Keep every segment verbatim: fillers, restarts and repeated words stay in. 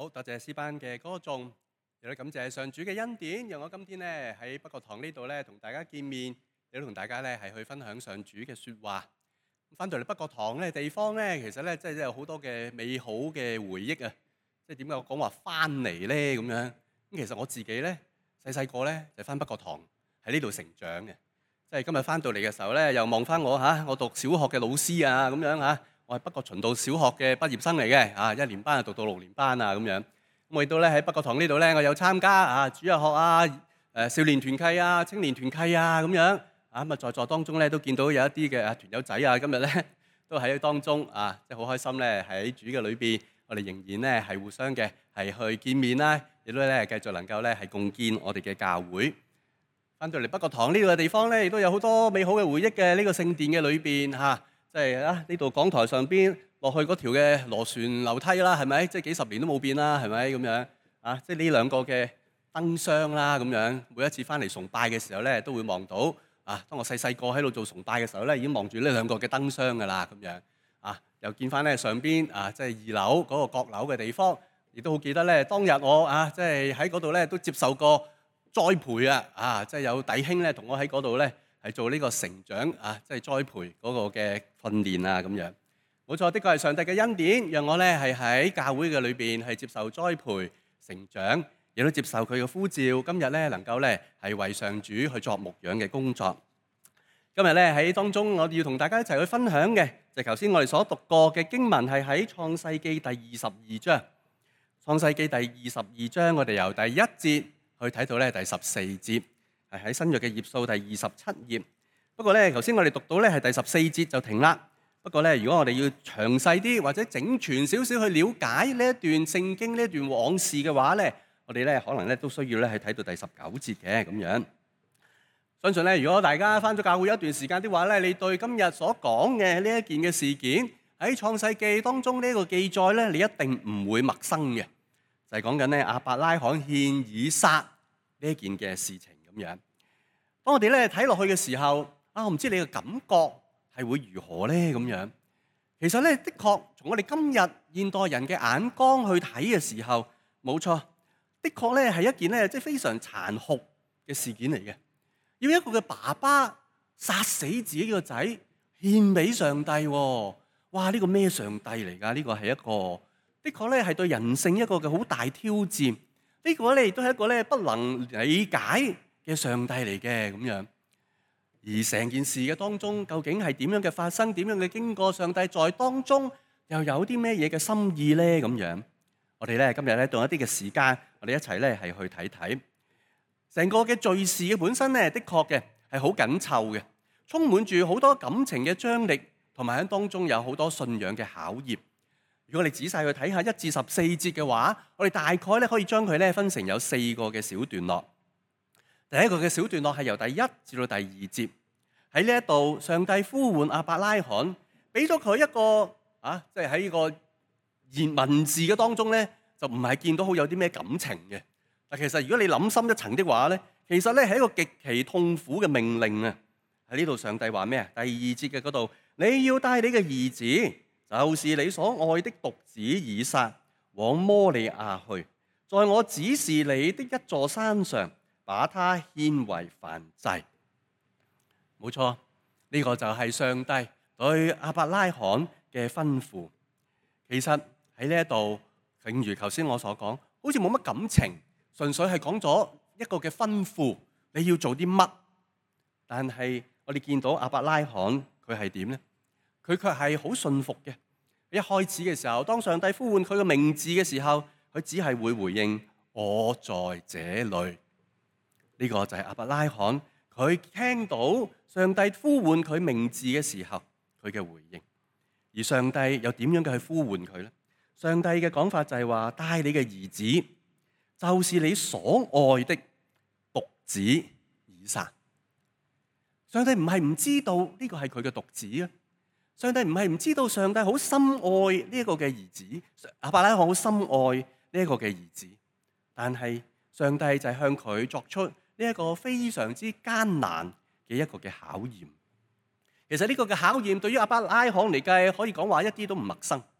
好多謝詩班嘅歌頌，亦都感謝上主嘅恩典，讓我今天咧喺北角堂呢度咧同大家見面，亦都同大家咧係去分享上主嘅説話。翻到嚟北角堂呢地方咧，其實咧即係有好多嘅美好嘅回憶啊！即係點解我講話翻嚟咧咁樣？咁其實我自己咧細細個咧就翻北角堂喺呢度成長嘅，即係今日翻到嚟嘅時候咧，又望翻我嚇，我讀小學嘅老師啊咁樣嚇。我係北角循道小學嘅畢業生嚟嘅，啊一年班啊讀到六年班啊咁樣。咁我亦都咧喺北角堂呢度咧，我有參加啊主日學啊、誒少年團契啊、青年團契啊咁樣。啊咁啊在座當中咧都見到有一啲嘅啊團友仔啊，今日咧都喺當中啊，即係好開心咧喺主嘅裏邊，我哋仍然咧係互相嘅係去見面啦，亦都咧繼續能夠咧係共建我哋嘅教會。翻到嚟北角堂呢個地方咧，亦都有好多美好嘅回憶嘅呢個聖殿嘅裏邊嚇。即係啊！呢度講台上邊落去嗰條嘅螺旋樓梯啦，係咪？即係幾十年都冇變啦，係咪咁樣啊？即係呢兩個嘅燈箱啦，咁樣每一次翻嚟崇拜嘅時候咧，都會望到啊。當我細細個喺度做崇拜嘅時候咧，已經望住呢兩個嘅燈箱㗎啦，咁樣啊。又見翻咧上邊啊，即係二樓嗰個閣樓嘅地方，亦都好記得咧。當日我啊，即係喺嗰度咧都接受過栽培啊，啊，即係有弟兄咧同我喺嗰度咧。係做呢個成長啊，即係栽培嗰個嘅訓練啊，咁樣冇錯，的確係上帝嘅恩典，讓我咧係喺教會嘅裏邊係接受栽培成長，亦都接受佢嘅呼召。今日咧能夠咧係為上主去作牧養嘅工作。今日咧喺當中，我哋要同大家一齊去分享嘅就係頭先我哋所讀過嘅經文，係喺創世記第二十二章。創世記第二十二章，我哋由第一節去睇到咧第十四節。係喺新約嘅頁數第二十七頁。不過咧，頭先我哋讀到咧係第十四節就停啦。不過咧，如果我哋要詳細啲或者整全少少去了解呢一段聖經呢一段往事嘅話咧，我哋咧可能咧都需要咧係睇到第十九節嘅咁樣。相信咧，如果大家返咗教會一段時間的話咧，你對今日所講嘅呢一件嘅事件喺創世記當中呢一個記載咧，你一定唔會陌生嘅。就係講緊咧亞伯拉罕獻以撒呢一件嘅事情。咁樣，當我哋咧睇落去嘅時候，啊，我唔知你嘅感覺係會如何咧？咁樣，其實咧，的確從我哋今日現代人嘅眼光去睇嘅時候，冇錯，的確咧係一件咧即係非常殘酷嘅事件嚟嘅。要一個嘅爸爸殺死自己個仔獻俾上帝，哇！呢個咩上帝嚟㗎？呢個係一個的確咧係對人性一個嘅好大挑戰。呢個咧亦都係一個咧不能理解嘅上帝嚟嘅咁樣，而成件事嘅當中究竟係點樣嘅發生，點樣嘅經過，上帝在當中又有啲咩嘢嘅心意呢？咁樣，我哋咧今日咧用一啲嘅時間，我哋一齊咧係去睇睇成個嘅敘事嘅本身咧，的確嘅係好緊湊嘅，充滿住好多感情嘅張力，同埋喺當中有好多信仰嘅考驗。如果你仔細去睇下一至十四節嘅話，我哋大概咧可以將佢咧分成有四個嘅小段落。第一個嘅小段落係由第一至到第二節，喺呢一度上帝呼喚亞伯拉罕，俾咗佢一個啊，即係喺呢個言文字嘅當中咧，就唔係見到好有啲咩感情嘅。但其實如果你諗深一層的話咧，其實咧係一個極其痛苦嘅命令啊！喺呢度上帝話咩啊？第二節嘅嗰度，你要帶你嘅兒子，就是你所愛的獨子以撒，往摩利亞去，在我指示你的一座山上，把他獻為燔祭。冇錯，呢個就係上帝對亞伯拉罕嘅吩咐。其實喺呢一度，正如頭先我所講，好似冇乜感情，純粹係講咗一個嘅吩咐，你要做啲乜。但係我哋見到亞伯拉罕佢係點呢？佢卻係好信服嘅。一開始嘅時候，當上帝呼喚佢嘅名字嘅時候，佢只係會回應我在這裡。呢個就係亞伯拉罕，佢聽到上帝呼喚佢名字嘅時候，佢嘅回應。而上帝又點樣嘅去呼喚佢呢？上帝嘅講法就係話，帶你嘅兒子，就是你所愛的獨子以撒。上帝唔係唔知道呢個係佢嘅獨子啊！上帝唔係唔知道上帝好深愛呢一個嘅兒子，亞伯拉罕好深愛呢一個嘅兒子，但係上帝就係向佢作出呢一個非常之艱難嘅一個嘅考驗。其實呢個嘅考驗對於亞伯拉罕嚟計，可以講話一啲都唔陌生，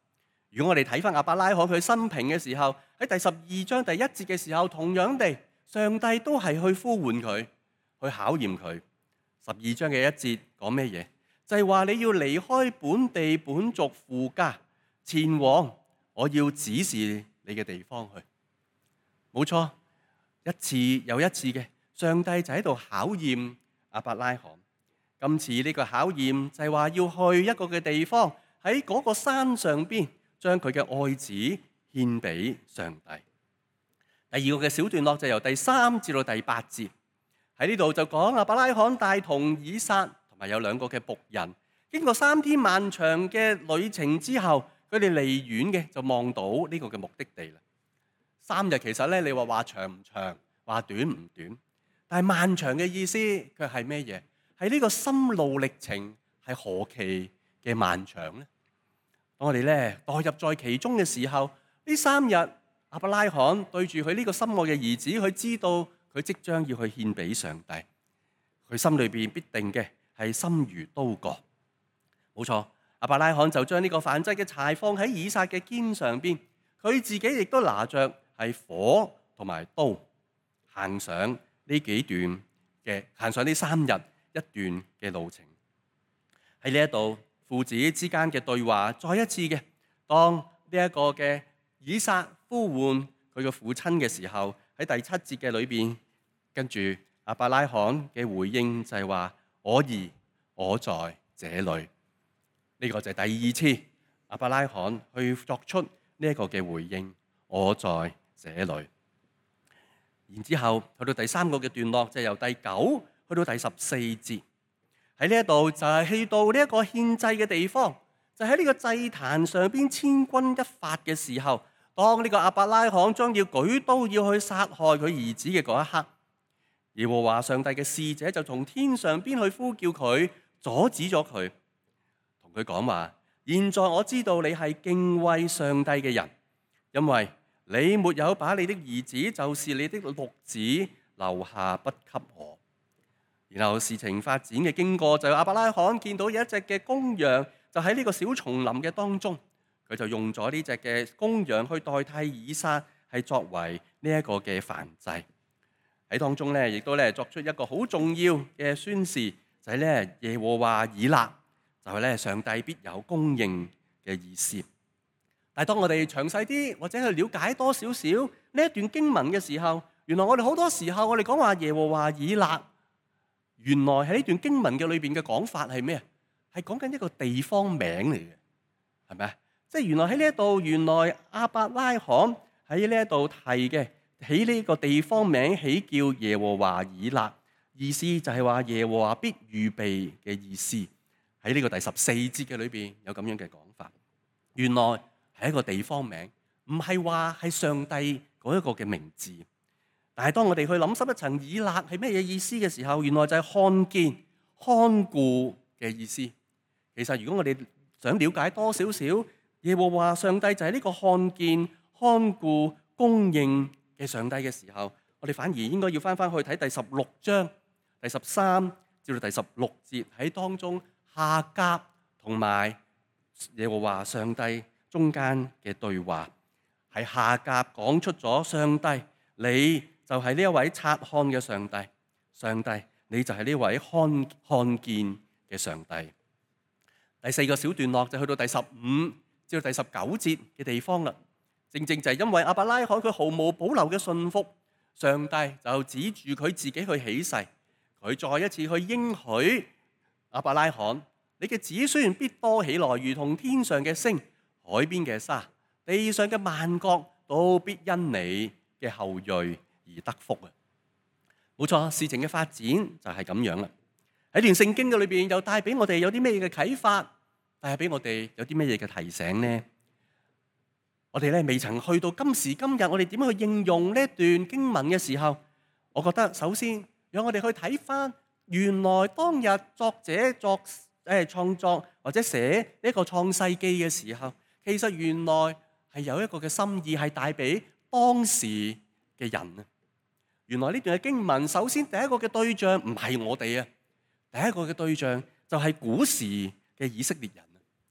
如果我哋睇翻亞伯拉罕佢生平嘅時候，喺第十二章第一節嘅時候，同樣地，上帝都係去呼喚佢，去考驗佢。十二章嘅一節講咩嘢？就係話你要離開本地本族父家，前往我要指示你嘅地方去。冇錯，一次又一次嘅，上帝就喺度考驗亞伯拉罕。今次呢個考驗就係話要去一個嘅地方，喺嗰個山上邊，將佢嘅愛子獻俾上帝。第二個嘅小段落就由第三至到第八節，喺呢度就講亞伯拉罕帶同以撒同埋有兩個嘅僕人，經過三天漫長嘅旅程之後，佢哋離遠嘅就望到呢個嘅目的地啦。三日其實咧，你話話長唔長，話短唔短，但係漫長嘅意思卻係咩嘢？係呢個心路歷程係何其嘅漫長咧？當我哋咧代入在其中嘅時候，呢三日亞伯拉罕對住佢呢個心愛嘅兒子，佢知道佢即將要去獻俾上帝，佢心裏邊必定嘅係心如刀割。冇錯，亞伯拉罕就將呢個燔祭嘅柴放喺以撒嘅肩上邊，佢自己亦都拿着係火同埋刀，行上呢幾段嘅行上呢三日一段嘅路程。喺呢一度，父子之間嘅對話再一次嘅，當呢一個嘅以撒呼喚佢嘅父親嘅時候，喺第七節嘅裏邊，跟住亞伯拉罕嘅回應就係話：我兒，我在這裏。呢、這個就係第二次亞伯拉罕去作出呢一個嘅回應，我在這裏。然之後去到第三個嘅段落，就係由第九去到第十四節。喺呢一度就係去到呢一個獻祭嘅地方，就喺呢個祭壇上邊千鈞一髮嘅時候，當呢個亞伯拉罕將要舉刀要去殺害佢兒子嘅嗰一刻，耶和華上帝嘅使者就從天上邊去呼叫佢，阻止咗佢，同佢講話：現在我知道你係敬畏上帝嘅人，因為你沒有把你的兒子，就是你的獨子留下不給我。然後事情發展嘅經過就係亞伯拉罕見到有一隻嘅公羊，就喺呢個小叢林嘅當中，佢就用咗呢隻嘅公羊去代替以撒，係作為呢一個嘅燔祭。喺當中咧，亦都咧作出一個好重要嘅宣示，就係咧耶和華以勒，就係咧上帝必有供應嘅意思。但係當我哋詳細啲或者去了解多少少呢一段經文嘅時候，原來我哋好多時候我哋講話耶和華以勒，原來喺呢段經文嘅裏邊嘅講法係咩啊？係講緊一個地方名嚟嘅，係咪啊？即係原來喺呢一度，原來亞伯拉罕喺呢一度提嘅，起呢個地方名起叫耶和華以勒，意思就係話耶和華必預備嘅意思。喺呢個第十四節嘅裏邊有咁樣嘅講法，原來係一個地方名，唔係話係上帝嗰一個嘅名字。但係當我哋去諗深一層，以勒係咩嘢意思嘅時候，原來就係看見、看顧嘅意思。其實如果我哋想了解多少少耶和華上帝就係呢個看見、看顧、供應嘅上帝嘅時候，我哋反而應該要翻翻去睇第十六章第十三至到第十六節，喺當中夏甲同埋耶和華上帝中間嘅對話，係夏甲講出咗上帝你就係呢一位察看嘅上帝，上帝你就係呢位看看見嘅上帝。第四個小段落就去到第十五至到第十九節嘅地方啦。正正就係因為亞伯拉罕佢毫無保留嘅信服，上帝就指住佢自己去起誓，佢再一次去應許亞伯拉罕：你嘅子孫必多起來，如同天上嘅星、海邊嘅沙，地上嘅萬國都必因你嘅後裔而得福啊！冇錯，事情嘅發展就係咁樣啦。喺段聖經嘅裏邊，又帶俾我哋有啲咩嘅啟發，帶俾我哋有啲咩嘢嘅提醒呢？我哋咧未曾去到今時今日，我哋點樣去應用呢一段經文嘅時候，我覺得首先讓我哋去睇翻，原來當日作者作誒創作或者寫呢一個創世記嘅時候，其實原來係有一個嘅心意係帶俾當時嘅人啊。原來呢段嘅經文，首先第一個嘅對象唔係我哋啊，第一個嘅對象就係古時嘅以色列人啊。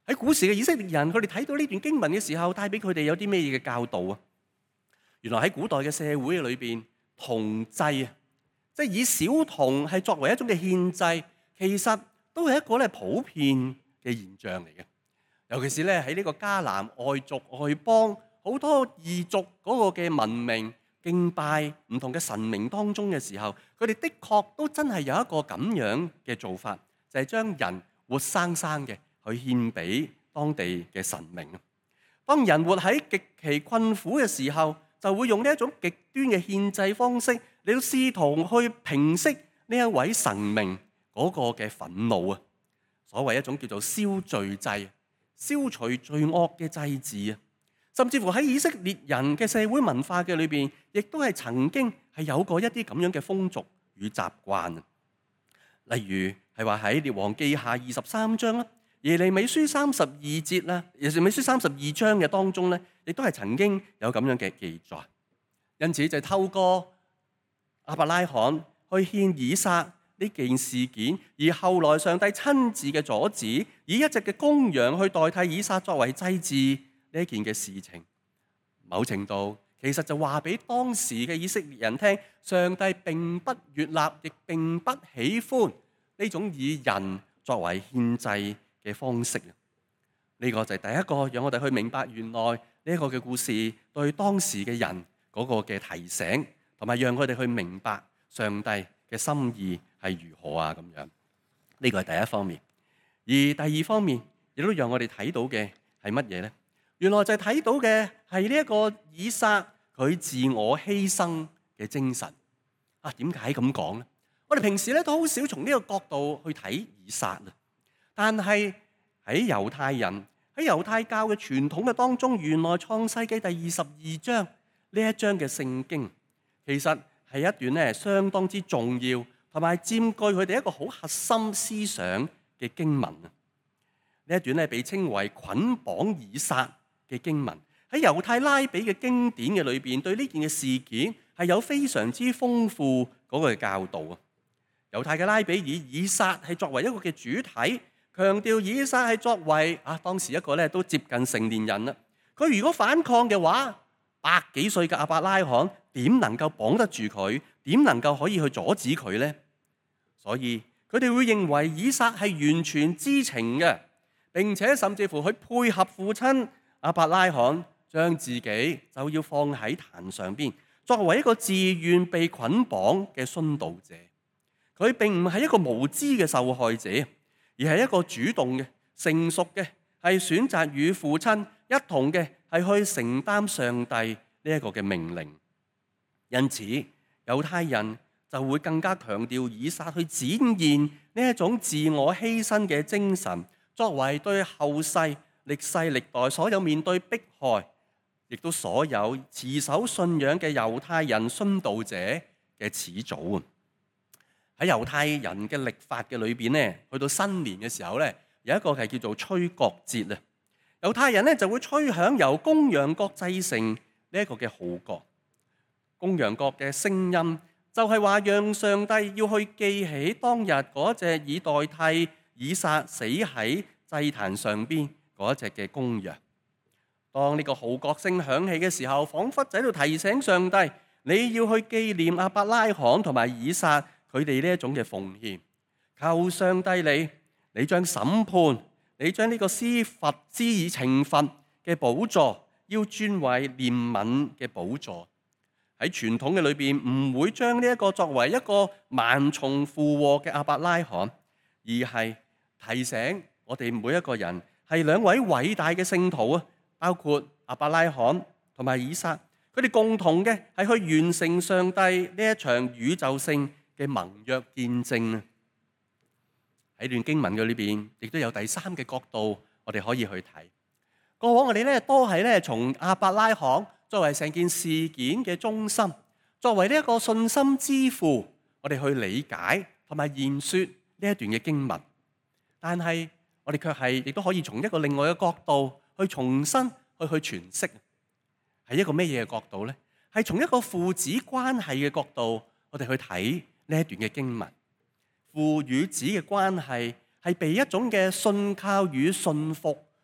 喺古時嘅以色列人，佢哋睇到呢段經文嘅時候，帶俾佢哋有啲咩嘢嘅教導啊？原來喺古代嘅社會裏邊，銅祭啊，即係以小銅係作為一種嘅獻祭，其實都係一個咧普遍嘅現象嚟嘅。尤其是咧喺呢個迦南外族外邦好多異族嗰個嘅文明敬拜唔同嘅神明當中嘅時候，佢哋的確都真係有一個咁樣嘅做法，就係將人活生生嘅去獻俾當地嘅神明啊。當人活喺極其困苦嘅時候，就會用呢一種極端嘅獻祭方式嚟到試圖去平息呢一位神明嗰個嘅憤怒啊。所謂一種叫做消罪祭，消除罪惡嘅祭祀啊。甚至乎喺以色列人嘅社會文化嘅裏邊，亦都係曾經係有過一啲咁樣嘅風俗與習慣啊。例如係話喺列王記下二十三章啦，耶利米書三十二節啦，耶利米書三十二章嘅當中咧，亦都係曾經有咁樣嘅記載。因此就透過亞伯拉罕去獻以撒呢件事件，而後來上帝親自嘅阻止，以一隻嘅公羊去代替以撒作為祭祀呢件嘅事情，某程度其實就話俾當時嘅以色列人聽，上帝並不悅納，亦並不喜歡呢種以人作為獻祭嘅方式。呢個就係第一個讓我哋去明白原來呢一個嘅故事對當時嘅人嗰個嘅提醒，同埋讓佢哋去明白上帝嘅心意係如何啊咁樣。呢個係第一方面。而第二方面亦都讓我哋睇到嘅係乜嘢呢？原來就係睇到嘅係呢一個以撒佢自我犧牲嘅精神啊。點解咁講呢？我哋平時咧都好少從呢個角度去睇以撒啊。但係喺猶太人喺猶太教嘅傳統嘅當中，原來創世記第二十二章呢一章嘅聖經，其實係一段咧相當之重要，同埋佔據佢哋一個好核心思想嘅經文啊。呢一段咧被稱為捆綁以撒嘅經文，喺猶太拉比嘅經典嘅裏邊，對呢件嘅事件係有非常之豐富嗰個嘅教導啊。猶太嘅拉比以以撒係作為一個嘅主體，強調以撒係作為啊當時一個咧都接近成年人啦。佢如果反抗嘅話，百幾歲嘅亞伯拉罕點能夠綁得住佢？點能夠可以去阻止佢呢？所以佢哋會認為以撒係完全知情嘅，並且甚至乎去配合父親亞伯拉罕，將自己就要放喺壇上邊，作為一個自願被捆綁嘅殉道者。佢並唔係一個無知嘅受害者，而係一個主動嘅、成熟嘅，係選擇與父親一同嘅，係去承擔上帝呢一個嘅命令。因此，猶太人就會更加強調以撒去展現呢一種自我犧牲嘅精神，作為對後世歷世歷代所有面對迫害，亦都所有持守信仰嘅猶太人殉道者嘅始祖啊！喺猶太人嘅曆法嘅裏邊咧，去到新年嘅時候咧，有一個係叫做吹角節啊。猶太人咧就會吹響由公羊角製成呢一個嘅號角。公羊角嘅聲音就係話，讓上帝要去記起當日嗰隻以代替以撒死喺祭壇上邊嗰一隻嘅公羊。當呢個號角聲響起嘅時候，彷彿就喺度提醒上帝，你要去紀念亞伯拉罕同埋以撒佢哋呢一種嘅奉獻。求上帝你，你將審判，你將呢個施罰施以懲罰嘅寶座，要轉為憐憫嘅寶座。喺傳統嘅裏邊，唔會將呢一個作為一個萬重負禍嘅亞伯拉罕，而係提醒我哋每一個人係兩位偉大嘅聖徒啊，包括亞伯拉罕同埋以撒，佢哋共同嘅係去完成上帝呢一場宇宙性嘅盟約見證啊！喺段經文嘅裏邊，亦都有第三嘅角度，我哋可以去睇。過往我哋咧都係咧從亞伯拉罕作為成件事件嘅中心，作為呢一個信心之父，我哋去理解同埋言說呢一段嘅經文。但係我哋卻係亦都可以從一個另外嘅角度去重新去去詮釋，係一個咩嘢嘅角度呢？係從一個父子關係嘅角度，我哋去睇呢一段嘅經文。父與子嘅關係係被一種嘅信靠與信服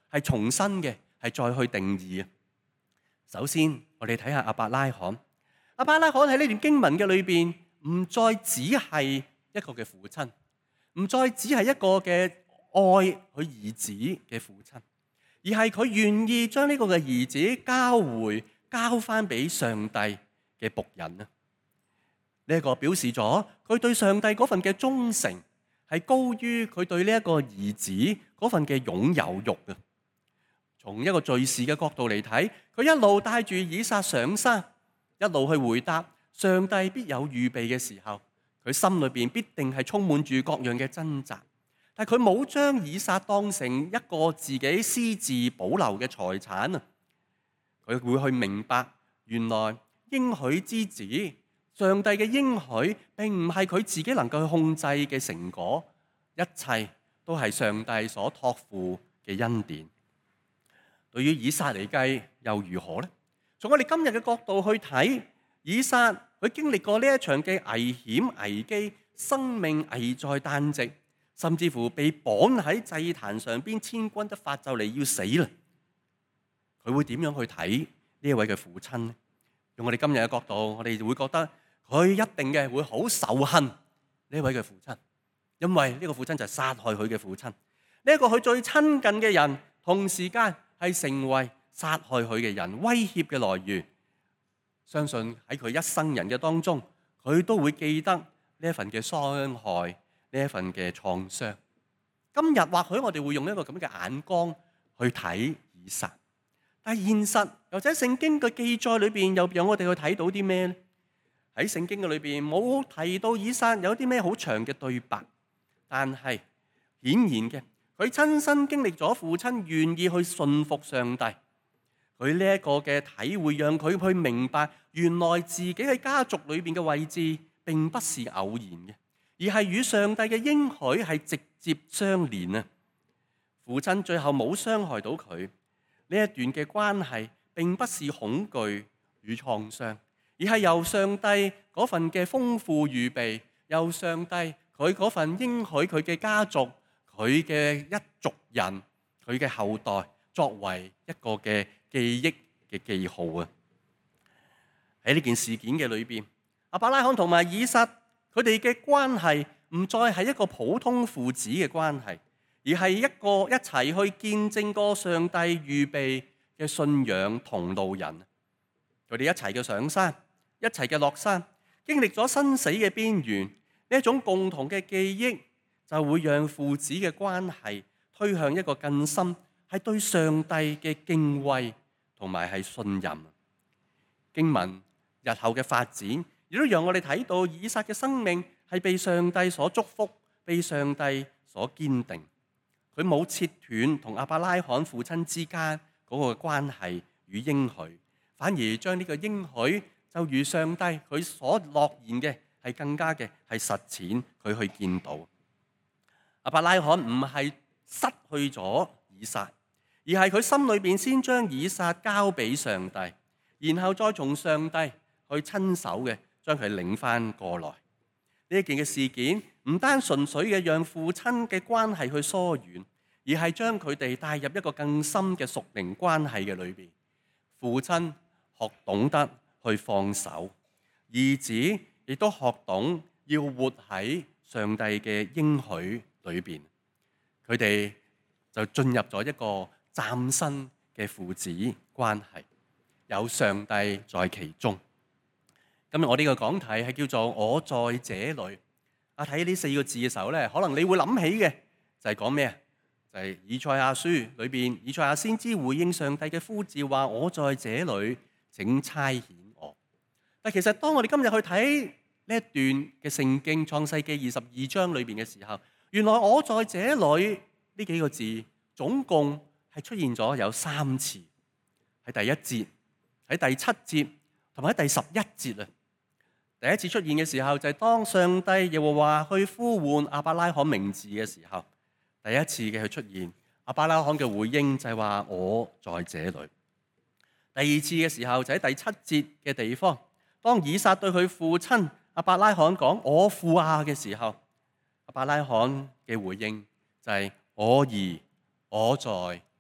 係重新嘅，係再去定義啊。首先，我哋睇下亞伯拉罕。亞伯拉罕喺呢段經文嘅裏邊，唔再只係一個嘅父親，唔再只係一個嘅愛佢兒子嘅父親，而係佢願意將呢個嘅兒子交回，交翻俾上帝嘅僕人啊！呢一個表示咗佢對上帝嗰份嘅忠誠係高於佢對呢一個兒子嗰份嘅擁有欲啊！從一個敘事嘅角度嚟睇，佢一路帶住以撒上山，一路去回答上帝必有預備嘅時候，佢心裏邊必定係充滿住各樣嘅掙扎。但係佢冇將以撒當成一個自己私自保留嘅財產啊！佢會去明白，原來應許之子，上帝嘅應許並唔係佢自己能夠去控制嘅成果，一切都係上帝所託付嘅恩典。對於以撒嚟計又如何呢？從我哋今日嘅角度去睇，以撒佢經歷過呢一場嘅危險危機，生命危在旦夕，甚至乎被綁喺祭壇上邊，千鈞一髮就嚟要死啦。佢會點樣去睇呢一位嘅父親呢？用我哋今日嘅角度，我哋會覺得佢一定嘅會好仇恨呢一位嘅父親，因為呢個父親就係殺害佢嘅父親，呢一個佢最親近嘅人，同時間係成為殺害佢嘅人，威脅嘅來源。相信喺佢一生人嘅當中，佢都會記得呢一份嘅傷害，呢一份嘅創傷。今日或許我哋會用一個咁嘅眼光去睇以撒，但係現實又或者聖經嘅記載裏邊又讓我哋去睇到啲咩呢？喺聖經嘅裏邊冇提到以撒有啲咩好長嘅對白，但係顯然嘅，佢親身經歷咗父親願意去順服上帝。佢呢一個嘅體會，讓佢去明白，原來自己喺家族裏邊嘅位置並不是偶然嘅，而係與上帝嘅應許係直接相連啊！父親最後冇傷害到佢，呢一段嘅關係並不是恐懼與創傷，而係由上帝嗰份嘅豐富預備，由上帝佢嗰份應許佢嘅家族，佢嘅一族人，佢嘅後代作為一個嘅記憶嘅記號啊！喺呢件事件嘅裏邊，亞伯拉罕同埋以撒佢哋嘅關係唔再係一個普通父子嘅關係，而係一個一齊去見證過上帝預備嘅信仰同路人。佢哋一齊嘅上山，一齊嘅落山，經歷咗生死嘅邊緣，呢一種共同嘅記憶就會讓父子嘅關係推向一個更深，係對上帝嘅敬畏同埋係信任。經文日後嘅發展，亦都讓我哋睇到以撒嘅生命係被上帝所祝福，被上帝所堅定。佢冇切斷同亞伯拉罕父親之間嗰個關係與應許，反而將呢個應許就如上帝佢所諾言嘅係更加嘅係實踐佢去見到。亞伯拉罕唔係失去咗以撒，而係佢心裏邊先將以撒交俾上帝，然後再從上帝去親手嘅將佢領翻過來。呢一件嘅事件唔單純粹嘅讓父親嘅關係去疏遠，而係將佢哋帶入一個更深嘅屬靈關係嘅裏邊。父親學懂得去放手，兒子亦都學懂要活喺上帝嘅應許裏邊。佢哋就進入咗一個嶄新嘅父子關係，有上帝在其中。今日我呢個講題係叫做我在這裏。啊，睇呢四個字嘅時候咧，可能你會諗起嘅就係講咩啊？就係、是、以賽亞書裏邊，以賽亞先知回應上帝嘅呼召，話我在這裏，請差遣我。但其實當我哋今日去睇呢一段嘅聖經創世記二十二章裏邊嘅時候，原來我在這裏呢幾個字總共係出現咗有三次，喺第一節、喺第七節同埋喺第十一節啊。第一次出現嘅時候就係當上帝耶和華去呼喚亞伯拉罕名字嘅時候，第一次嘅去出現，亞伯拉罕嘅回應就係話我在這裏。第二次嘅時候就喺第七節嘅地方，當以撒對佢父親亞伯拉罕講我父啊嘅時候，亞伯拉罕嘅回應就係我兒我在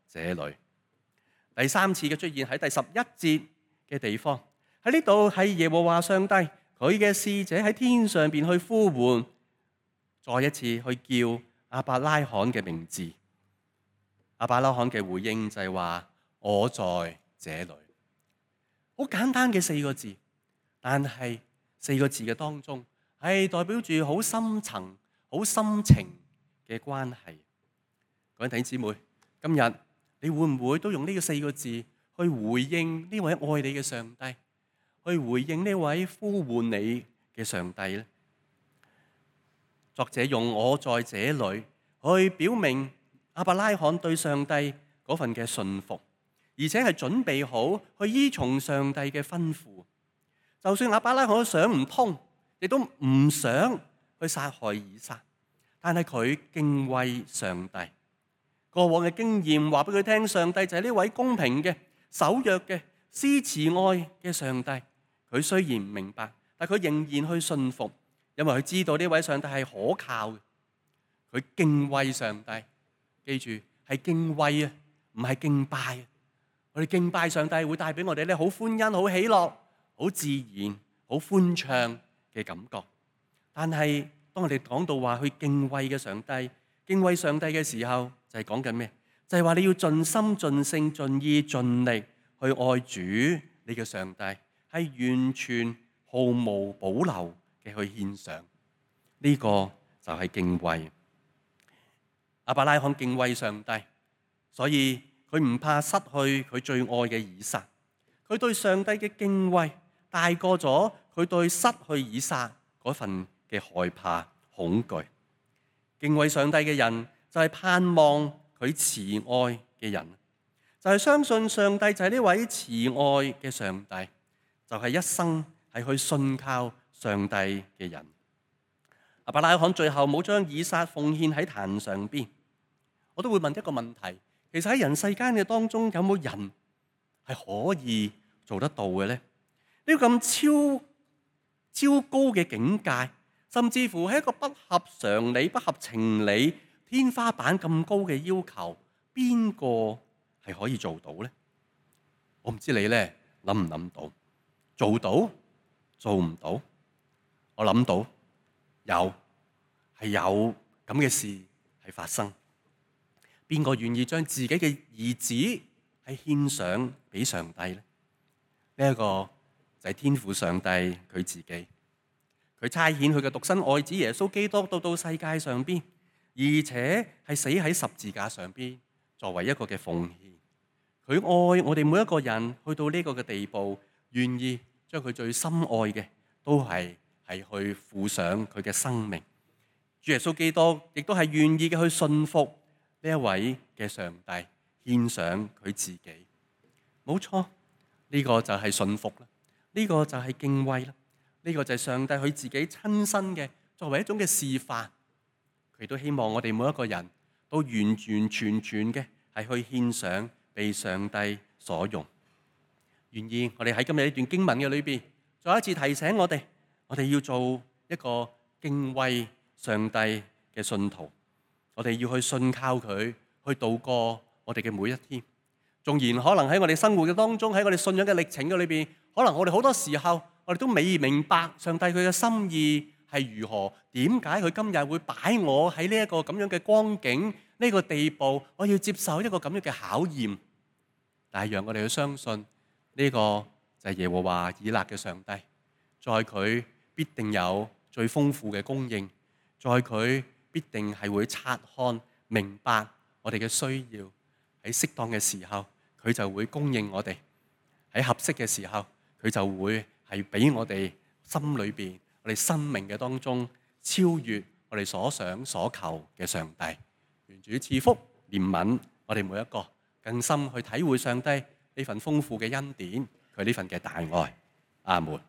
這裏。第三次嘅出現喺第十一節嘅地方，喺呢度係耶和華上帝佢嘅使者喺天上邊去呼喚，再一次去叫亞伯拉罕嘅名字。亞伯拉罕嘅回應就係話我在這裏。好簡單嘅四個字，但係四個字嘅當中係代表住好深層、好深情嘅關係。各位弟兄姊妹，今日你會唔會都用呢個四個字去回應呢位愛你嘅上帝，去回應呢位呼喚你嘅上帝呢？作者用我在這裏去表明亞伯拉罕對上帝嗰份嘅信服，而且係準備好去依從上帝嘅吩咐。就算亞伯拉罕想唔通，亦都唔想去殺害以撒，但係佢敬畏上帝。過往嘅經驗話俾佢聽，上帝就係呢位公平嘅、守約嘅、施慈愛嘅上帝。佢雖然唔明白，但佢仍然去信服，因為佢知道呢位上帝係可靠嘅。佢敬畏上帝，記住係敬畏啊，唔係敬拜啊。我哋敬拜上帝會帶俾我哋咧好歡欣、好喜樂、好自然、好歡暢嘅感覺。但係當我哋講到話去敬畏嘅上帝、敬畏上帝嘅時候，就係講緊咩？就係話你要盡心、盡性、盡意、盡力去愛主你嘅上帝，係完全毫無保留嘅去獻上。呢個就係敬畏。亞伯拉罕敬畏上帝，所以佢唔怕失去佢最愛嘅以撒。佢對上帝嘅敬畏大過咗佢對失去以撒嗰份嘅害怕恐懼。敬畏上帝嘅人就係盼望佢慈愛嘅人，就係相信上帝就係呢位慈愛嘅上帝，就係一生係去信靠上帝嘅人。亞伯拉罕最後冇將以撒奉獻喺壇上邊。我都會問一個問題，其實喺人世間嘅當中，有冇人係可以做得到嘅呢？呢個咁超超高嘅境界，甚至乎係一個不合常理、不合情理、天花板咁高嘅要求，邊個係可以做到呢？我唔知你咧諗唔諗到？做到？做唔到？我諗到，有係有咁嘅事係發生。邊個願意將自己嘅兒子係獻上俾上帝呢？呢一個就係天父上帝佢自己，佢差遣佢嘅獨生愛子耶穌基督到到世界上邊，而且係死喺十字架上邊，作為一個嘅奉獻。佢愛我哋每一個人去到呢個嘅地步，願意將佢最深愛嘅都係係去付上佢嘅生命。主耶穌基督亦都係願意嘅去信服呢一位嘅上帝，獻上佢自己。冇錯，呢個就係信服啦，呢個就係敬畏啦，呢個就係上帝佢自己親身嘅作為一種嘅示範。佢都希望我哋每一個人都完完全全嘅係去獻上，被上帝所用。願意我哋喺今日呢段經文嘅裏邊，再一次提醒我哋，我哋要做一個敬畏上帝嘅信徒。我哋要去信靠佢，去度過我哋嘅每一天。縱然可能喺我哋生活嘅當中，喺我哋信仰嘅歷程嘅裏邊，可能我哋好多時候，我哋都未明白上帝佢嘅心意係如何。點解佢今日會擺我喺呢一個咁樣嘅光景，呢個地步，我要接受一個咁樣嘅考驗。但係讓我哋去相信，呢個就係耶和華以勒嘅上帝，在佢必定有最豐富嘅供應，在佢必定係會察看明白我哋嘅需要，喺適當嘅時候，佢就會供應我哋；喺合適嘅時候，佢就會係俾我哋心裏邊、我哋生命嘅當中超越我哋所想所求嘅上帝。願主賜福憐憫我哋每一個，更深去體會上帝呢份豐富嘅恩典，佢呢份嘅大愛。阿門。